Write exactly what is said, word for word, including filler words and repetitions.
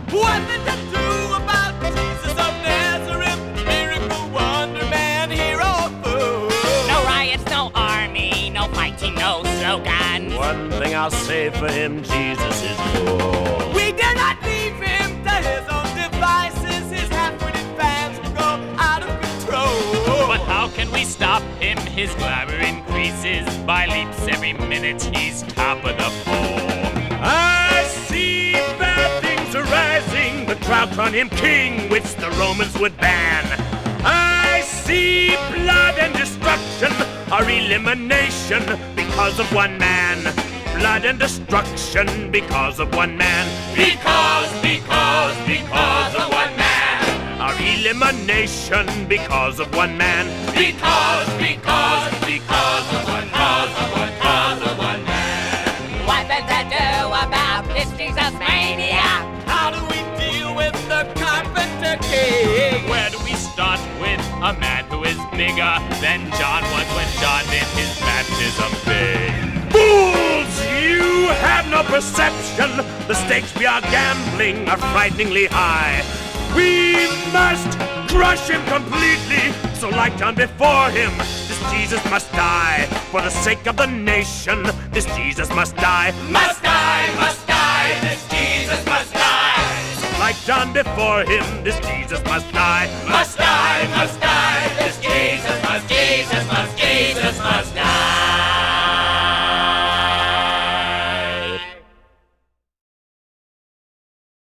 What did you do about Jesus of Nazareth? Miracle, wonder man, hero, fool. No riots, no army, no fighting, no slogans. One thing I'll say for him, Jesus is cool. We dare not leave him to his own devices. His half-witted fans will go out of control. But how can we stop him? His glamour increases by leaps every minute. He's top of the poll. I see bad things arising. The crowd crown him king, which the Romans would ban. I see blood and destruction, our elimination because of one man. Blood and destruction because of one man. Because, because, because of one man. Our elimination because of one man. Because, because, because of one, cause of one, cause of one man. What does that do about this Jesus mania? How do we deal with the carpenter king? Where do we start with a man who is bigger than John was when John did his baptism big? Fools! You have no perception. The stakes we are gambling are frighteningly high. We must crush him completely. So like John before him, this Jesus must die. For the sake of the nation, this Jesus must die. Must die, must die, this Jesus must die. Like John before him, this Jesus must die. Must die, must die, this Jesus must, Jesus must, Jesus must die.